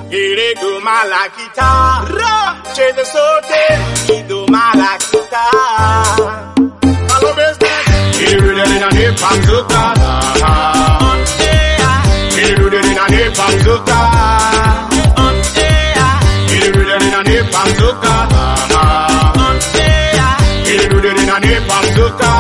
Ele do malaquita, chega sote, e do malaquita. Alô, business. Ele na ne pamzuka. Ele na ne pamzuka. Ele na ne pamzuka. Ele na ne pamzuka.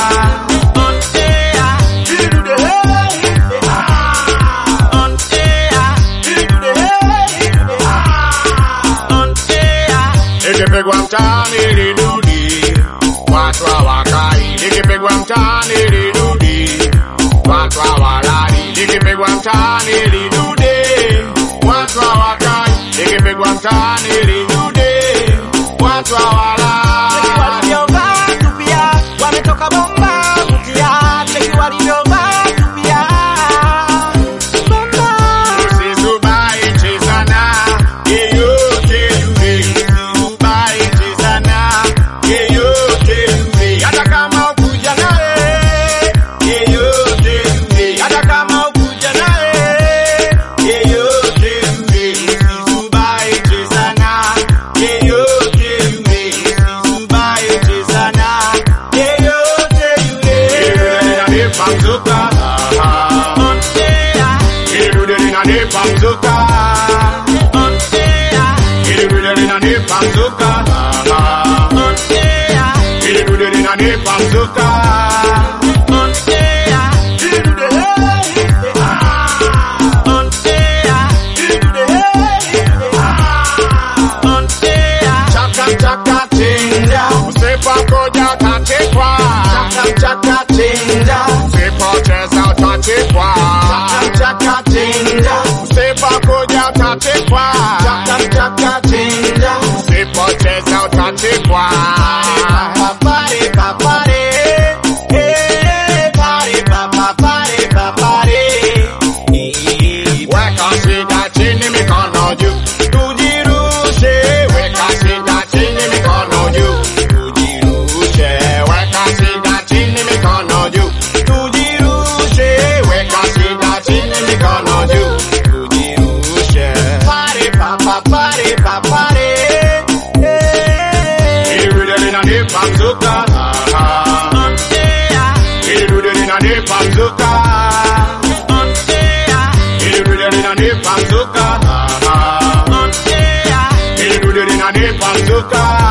Nikipigwa mtaani nirudi, watu hawakai. Nikipigwa mtaani nirudi, watu hawalali. Nikipigwa mtaani nirudi, watu hawakai. Nikipigwa mtaani nirudi, watu hawalali. Waliovaa tupia, wametoka bomba kutia. Cheki waliovaa tupia, bomba. Usisubai chezana, yeyote yule. Pamzuka.